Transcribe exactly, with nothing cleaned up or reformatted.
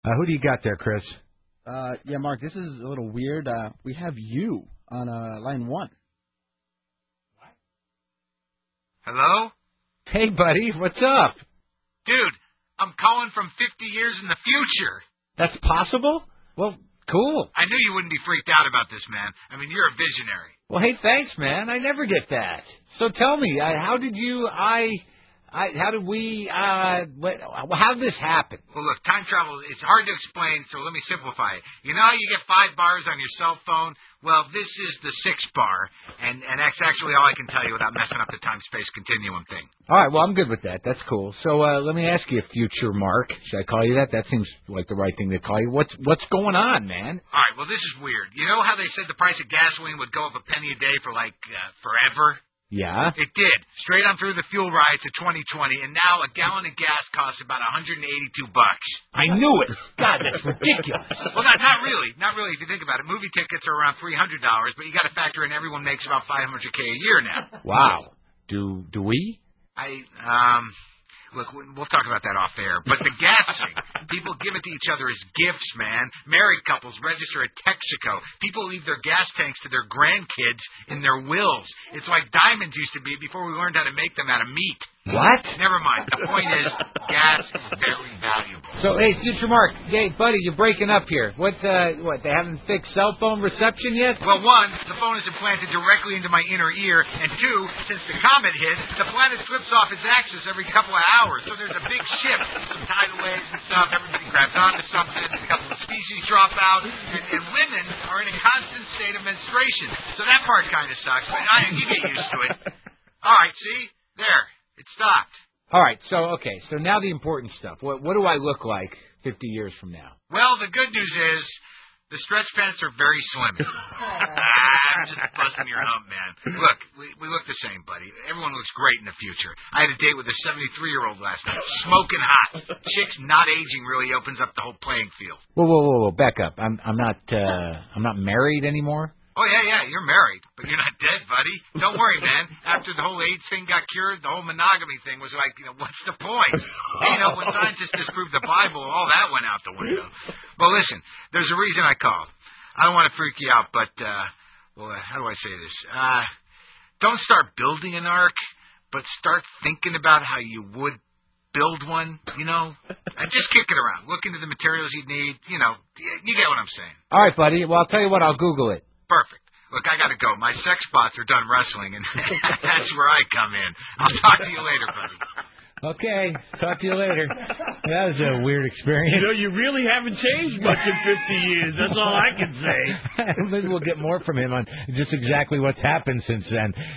Uh, who do you got there, Chris? Uh, yeah, Mark, this is a little weird. Uh, we have you on uh, line one. Hello? Hey, buddy, what's up? Dude, I'm calling from fifty years in the future. That's possible? Well, cool. I knew you wouldn't be freaked out about this, man. I mean, you're a visionary. Well, hey, thanks, man. I never get that. So tell me, uh, how did you, I, I, how did we, uh, what, how did this happen? Well, look, time travel, it's hard to explain, so let me simplify it. You know how you get five bars on your cell phone? Well, this is the sixth bar, and, and that's actually all I can tell you without messing up the time-space continuum thing. All right, well, I'm good with that. That's cool. So uh, let me ask you, future Mark. Should I call you that? That seems like the right thing to call you. What's what's going on, man? All right, well, this is weird. You know how they said the price of gasoline would go up a penny a day for, like, uh, forever? Yeah? It did. Straight on through the fuel riots of twenty twenty, and now a gallon of gas costs about one hundred eighty-two bucks. I knew it. God, that's ridiculous. Well, not, not really. Not really if you think about it. Movie tickets are around three hundred dollars, but you got to factor in everyone makes about five hundred K a year now. Wow. Do do we? I, um... Look, we'll talk about that off air. But the gas thing, people give it to each other as gifts, man. Married couples register at Texaco. People leave their gas tanks to their grandkids in their wills. It's like diamonds used to be before we learned how to make them out of meat. What? Never mind. The point is, gas is very valuable. So, hey, future Mark, hey, buddy, you're breaking up here. What, uh, what, they haven't fixed cell phone reception yet? Well, one, the phone is implanted directly into my inner ear, and two, since the comet hit, the planet slips off its axis every couple of hours, so there's a big shift. Some tidal waves and stuff, everybody grabs onto something, a couple of species drop out, and, and women are in a constant state of menstruation. So that part kind of sucks, but I, you get used to it. All right, see? There. It stopped. All right, so, okay, so now the important stuff. What, what do I look like fifty years from now? Well, the good news is the stretch pants are very slim. I'm just busting your hump, man. Look, we, we look the same, buddy. Everyone looks great in the future. I had a date with a seventy-three-year-old last night, smoking hot. Chicks not aging really opens up the whole playing field. Whoa, whoa, whoa, whoa, back up. I'm, I'm not, uh, I'm not married anymore? Oh, yeah, yeah, you're married, but you're not dead, buddy. Don't worry, man. After the whole AIDS thing got cured, the whole monogamy thing was like, you know, what's the point? You know, when scientists disproved the Bible, all that went out the window. Well, listen, there's a reason I called. I don't want to freak you out, but, uh, well, how do I say this? Uh, don't start building an ark, but start thinking about how you would build one, you know? And just kick it around. Look into the materials you need, you know, you get what I'm saying. All right, buddy. Well, I'll tell you what, I'll Google it. Perfect. Look, I got to go. My sex bots are done wrestling, and that's where I come in. I'll talk to you later, buddy. Okay. Talk to you later. That was a weird experience. You know, you really haven't changed much in fifty years. That's all I can say. Maybe we'll get more from him on just exactly what's happened since then.